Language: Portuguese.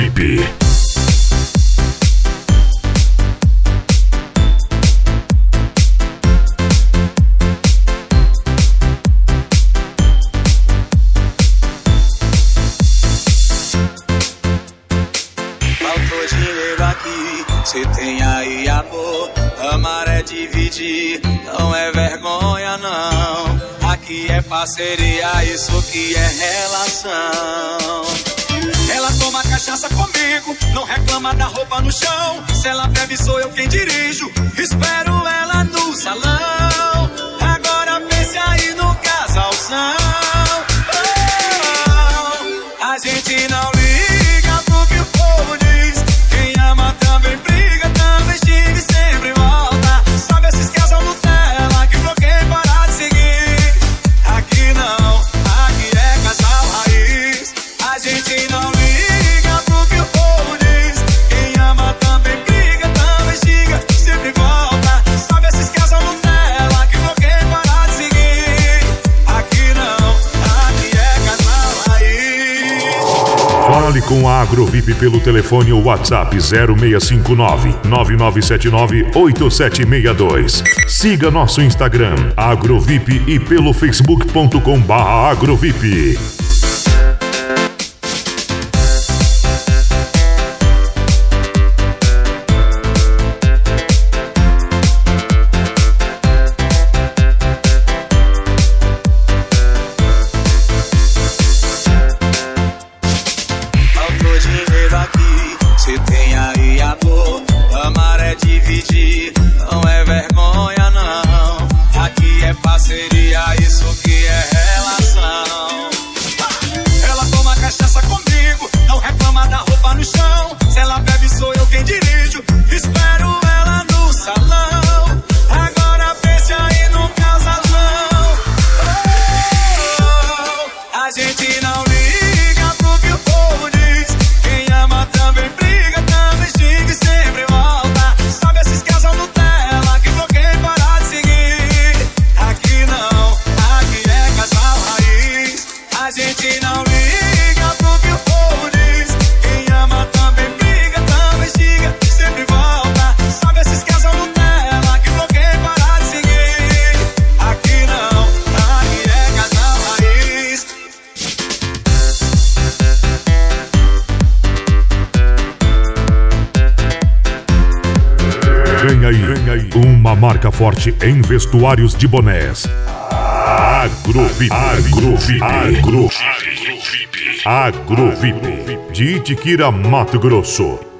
AgroVip. Faltou dinheiro aqui, cê tem aí amor. Amar é dividir, não é vergonha não. Aqui é parceria, isso que é relação. Ela toma cachaça comigo, não reclama da roupa no chão. Se ela bebe sou eu quem dirijo, espero ela no salão. Agora pense aí no casalzão. Oh, a gente não liga pro que o povo diz. Quem ama também briga, também xinga e sempre volta. Sabe esses casal Nutella que bloqueia e para de seguir. Aqui não, aqui é casal raiz. A gente não liga pro que o povo diz. Quem ama também briga, também xinga e sempre volta. Sabe esses casal Nutella que bloqueia e para de seguir. Aqui não, aqui é casal raiz. Fale com a AgroVip pelo telefone ou WhatsApp 0659-9979-8762. Siga nosso Instagram, AgroVip, e pelo facebook.com/AgroVip. Faltou dinheiro aqui, cê tem aí amor. Amar é dividir, não é vergonha não. Aqui é parceria, isso que é relação. Ela toma cachaça comigo, não reclama da roupa no chão. Se ela bebe sou eu quem dirijo, espero ela no salão. Agora pense aí no casalão. Oh, a gente não liga pro que o povo diz. Quem ama também briga, também xinga e sempre volta. Sabe esses casal Nutella que bloqueia e para de seguir. Aqui não, aqui é casal raiz. A gente não liga pro que o povo diz. Quem ama também briga, também xinga e sempre volta. Sabe esses casal Nutella que bloqueia e para de seguir. Aqui não, aqui é casal raiz. Vem aí, uma marca forte em vestuários de bonés. AgroVip. AgroVip. De Itiquira, Mato Grosso.